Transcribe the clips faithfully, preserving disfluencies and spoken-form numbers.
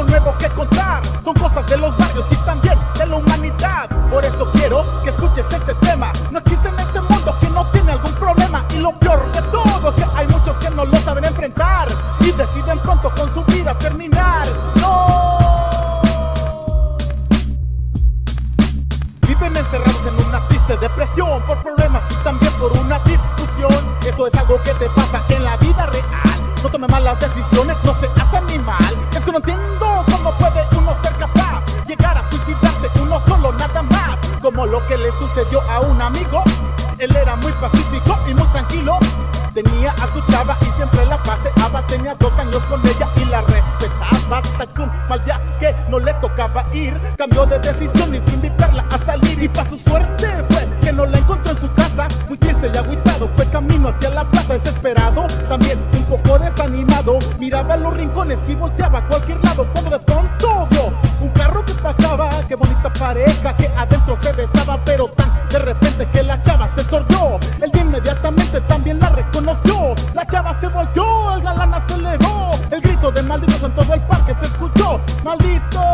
algo nuevo que contar. Son cosas de los barrios y también de la humanidad. Por eso quiero que escuches este tema. No existe en este mundo que no tiene algún problema. Y lo peor de todo es que hay muchos que no lo saben enfrentar y deciden pronto con su vida terminar. ¡No! Viven encerrados en una triste depresión por problemas y también por una discusión. Esto es algo que te pasa en la vida real. No tome malas decisiones, no seas animal. Es que no entiendo cómo puede uno ser capaz llegar a suicidarse uno solo nada más. Como lo que le sucedió a un amigo. Él era muy pacífico y muy tranquilo. Tenía a su chava y siempre la paseaba. Tenía dos años con ella y la respetaba. Hasta que un mal día que no le tocaba ir, cambió de decisión y de invitarla a salir. Y para su suerte fue que no la encontró en su casa. Muy triste y agüitado fue camino hacia la plaza. Desesperado, también un poco desanimado. Miraba los rincones y volteaba a cualquier lado. Cuando de pronto vio un carro que pasaba. Qué bonita pareja que adentro se besaba. Pero tan de repente que la chava se sordió. Él de inmediatamente también la reconoció. La chava se volteó, el galán aceleró. El grito de malditos en todo el parque se escuchó. ¡Malditos!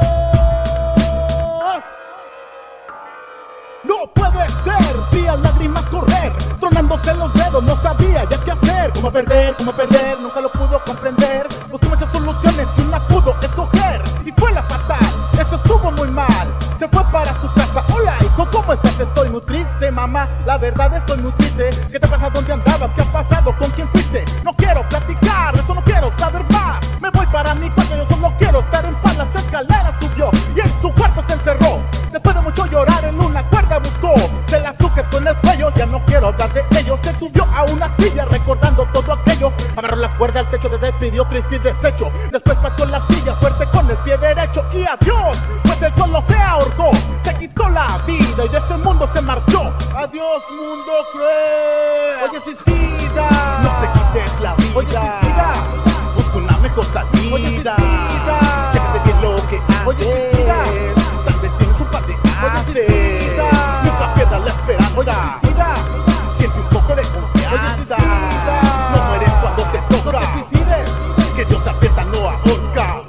No puede ser, frías lágrimas correr, tronándose los dedos, no sabía ya qué hacer. Cómo perder, cómo perder, nunca lo pudo comprender. Buscó muchas soluciones y una pudo escoger. Y fue la fatal, eso estuvo muy mal. Se fue para su casa. Hola hijo, ¿cómo estás? Estoy muy triste, mamá, la verdad estoy muy triste. ¿Qué te pasa? ¿Dónde andabas? ¿Qué ha pasado? ¿Con quién fuiste? No quiero platicar, esto no quiero saber más. Me voy para mi cuarto, yo solo quiero estar en paz. Las escaleras subió y en su cuarto se encerró. Después de mucho llorar en una cuerda buscó, se la sujetó en el cuello. Ya no quiero hablar de ello. Se subió a una silla recordando todo aquello. Agarró la cuerda al techo, de despidió triste y deshecho. Después pateó la silla fuerte con el pie derecho. Y adiós, pues él solo se ahorcó. Se quitó la vida y de este mundo se marchó. Adiós mundo cruel. Oye suicida, no te quites la vida. Oye suicida, busca una mejor salida. Oye suicida, chécate bien lo que haces. Oye suicida, tal vez tienes un par de haces. Oye suicida, nunca pierdas la esperanza. Oye suicida, siente un poco de confianza. Oye suicida, no mueres cuando te toca. No te suicides, que Dios aprieta, no ahorca.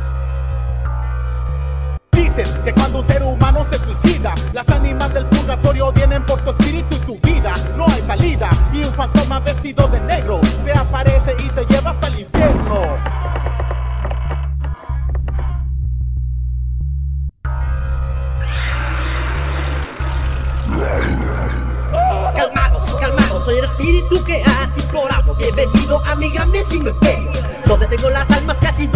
Dicen que cuando un ser humano se suicida, las ánimas del purgatorio vienen por tu espíritu y tu vida. No hay salida y un fantasma vestido de negro se aparece y te lleva hasta el infierno. Calmado, calmado, soy el espíritu que has implorado. Bienvenido a mi grandísimo imperio, donde tengo las almas casi